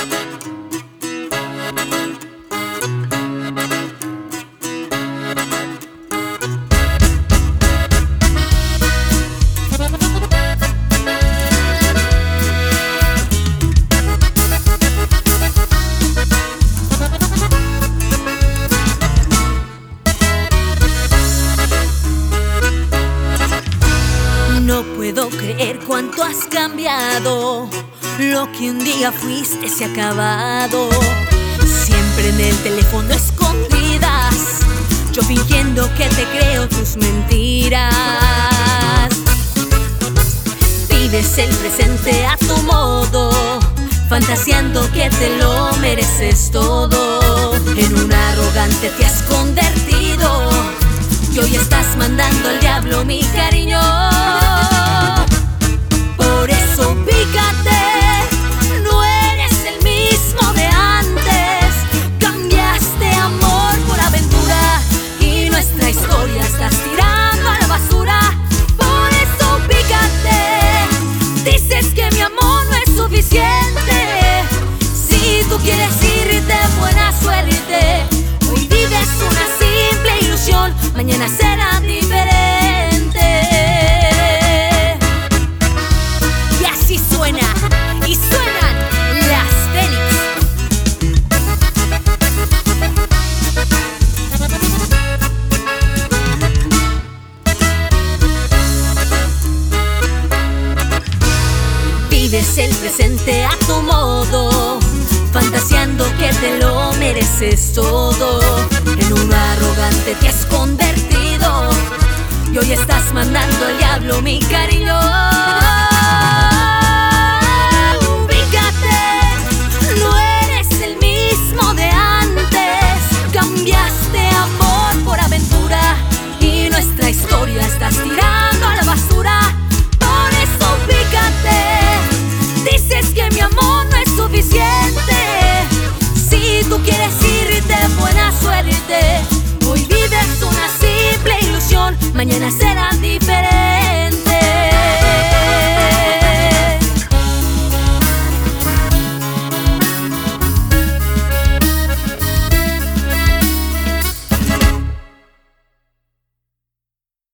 No puedo creer cuánto has cambiado. Lo que un día fuiste se ha acabado. Siempre en el teléfono escondidas, yo fingiendo que te creo tus mentiras. Vives el presente a tu modo, fantaseando que te lo mereces todo. En un arrogante te has convertido y hoy estás mandando al diablo mi cariño. Por eso ubícate, no eres el mismo de antes. Cambiaste amor por aventura y nuestra historia estás tirando a la basura. Por eso ubícate, dices que mi amor no es suficiente. Si tú quieres irte, buena suerte. Hoy vives una simple ilusión, mañana será diferente. Y así suena, y suenan las Fénix. Vives el presente a tu modo, fantaseando que te lo mereces todo. En un arrogante te has convertido y hoy estás mandando al diablo mi cariño.